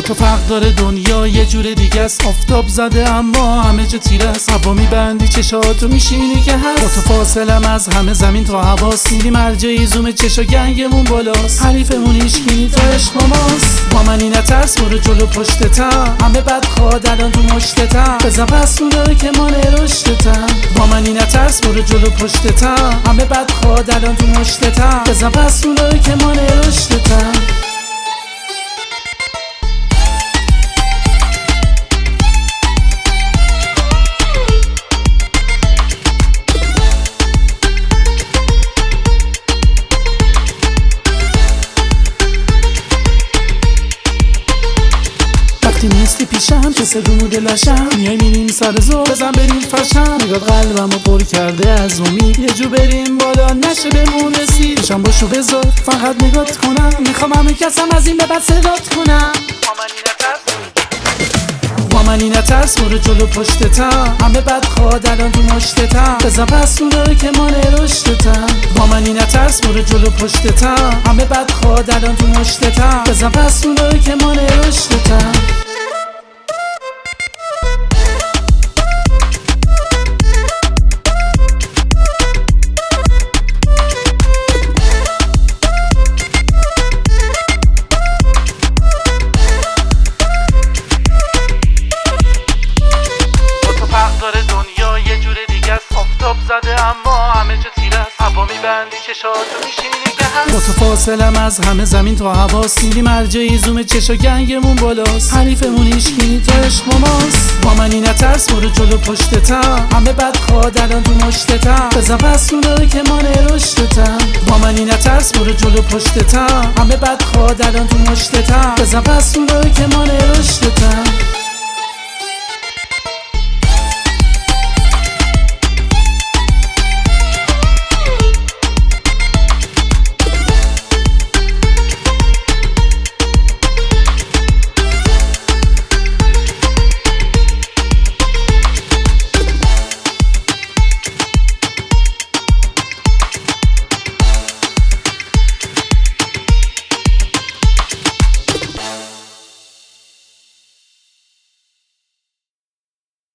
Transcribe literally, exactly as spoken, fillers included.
با تو فرق داره دنیا یه جور دیگه است. آفتاب زده اما همه جا تیره است. هوا میبندی چشاتو میشینی که هست. با تو فاصلم از همه زمین تا هواست. میری مرجعی زوم چشا گنگمون بالاست. حریفمون ایشگینی تا عشق با ماست. با منی نترس برو جلو پشتتم. همه بد خواد الان تو مشتتم. بزن پس اونایی که ما نرشتتم. با منی نترس برو جلو پشتتم. همه بد خواد الان تو مشتتم. بزن پس اونایی که ما نرشتتم. وقتی نیستی پیشم که سگو دلشم. میای میریم سر زور بزن بریم فرشم. نگات قلبمو پر کرده از امید. یه جو بریم بالا نشه بهمون رسید. پیشم باشو بذار فقط نگات کنم. میخوام همه کسم از این به بعد صدات کنم. با منی نترس برو جلو پشتتم. همه بد خواد الان تو مشتتم. بزن پس اونایی که ما نرشتتم. با منی نترس برو جلو پشتتم. همه بد خواد الان تو مشتتم. بزن پس اونایی که ما نرشتتم. زده اما همه جا تیره است. هوا میبندی چشاتو میشینی که هست. با تو فاصلم از همه زمین تا هواست. میری مرجعی زوم چشا گنگمون بالاست. حریفمون ایشگینی تا عشق با ماست. با منی نترس برو جلو پشتتم. همه بد خواد الان تو مشتتم. بزن پس اونایی که ما نرشتتم. با منی نترس برو جلو پشتتم. همه بد خواد الان تو مشتتم. بزن پس اونایی که ما نرشتتم.